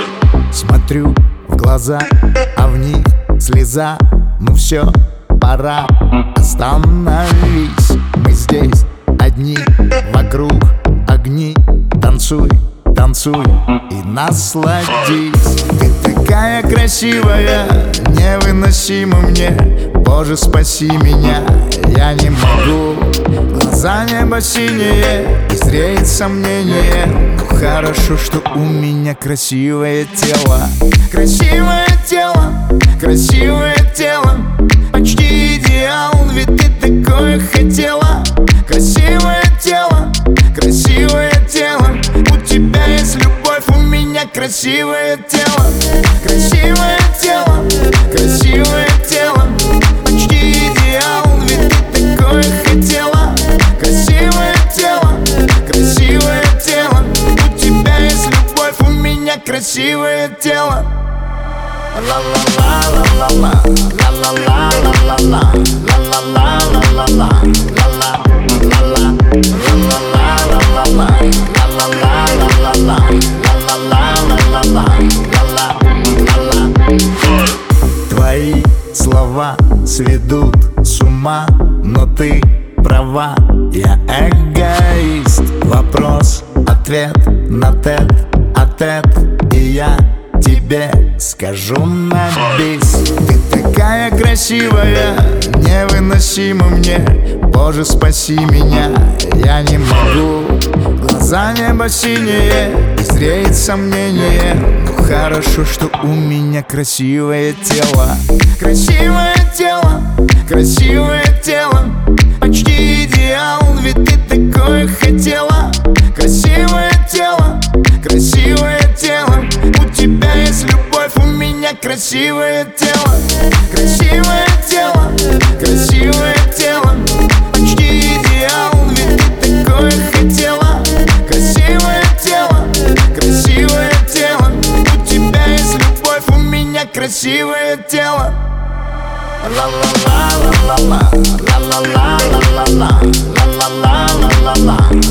Смотрю в глаза, а в них слеза. Ну все, пора, остановись. Мы здесь одни, вокруг огни. Танцуй, танцуй и насладись. Ты такая красивая, невыносима мне. Боже, спаси меня, я не могу. Глаза небо синие, и зреет сомнение. Ну хорошо, что у меня красивое тело. Красивое тело, красивое тело. Почти идеал, ведь ты такое хотела. Красивое тело, красивое тело. У тебя есть любовь, у меня красивое тело. Красивое тело, красивое тело. Почти идеал, ведь ты такое хотела. Красивое тело, красивое тело. У тебя есть любовь, у меня красивое тело. Ла-ла-ла-ла-ла-ла, ла-ла-ла-ла-ла-ла, ла-ла-ла-ла-ла-ла, ла-ла-ла-ла-ла, ла-ла-ла-ла-ла-ла, ла-ла-ла-ла-ла. Твои слова сведут с ума, но ты права, я эгоист. Вопрос, ответ на тет-а-тет, и я тебе скажу на бис. Ты такая красивая, невыносима мне. Боже, спаси меня, я не могу. Глаза небо синие, и зреет сомнение. Ну хорошо, что у меня красивое тело. Красивое тело, красивое тело. Почти идеал, ведь ты такое хотела. Красивое тело, красивое тело. У тебя есть любовь, у меня красивое тело. Красивое тело, красивое тело. Почти идеал, ведь ты такое хотела. Красивое тело, красивое тело. У тебя есть любовь, у меня красивое тело. Ла-ла-ла-ла-ла-ла, ла-ла-ла-ла-ла-ла, ла-ла-ла-ла-ла-ла.